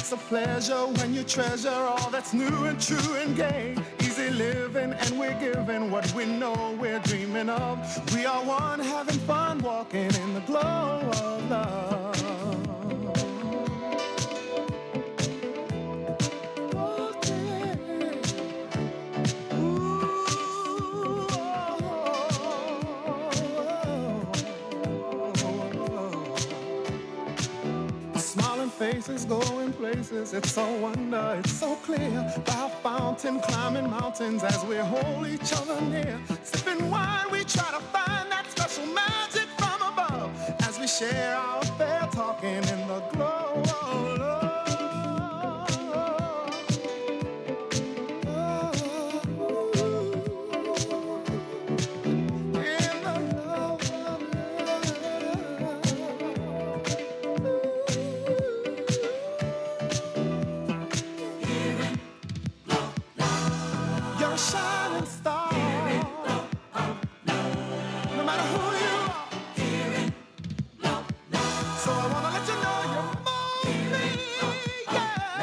It's a pleasure when you treasure all that's new and true and gay. Easy living and we're giving what we know we're dreaming of. We are one having fun walking in the glow of love. Faces going places, it's so wonder, it's so clear. By a fountain, climbing mountains as we hold each other near. Sipping wine, we try to find that special magic from above as we share our affair, talking in the glow of love. Shining star. No matter who you are, so I wanna let you know you're moving, yeah.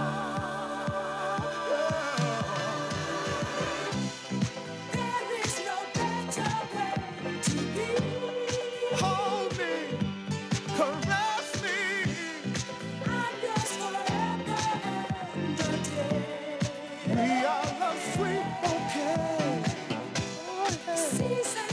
There is no better way to be. Hold me, caress me. I'm yours forever and a day. We are the sweet bouquet. Season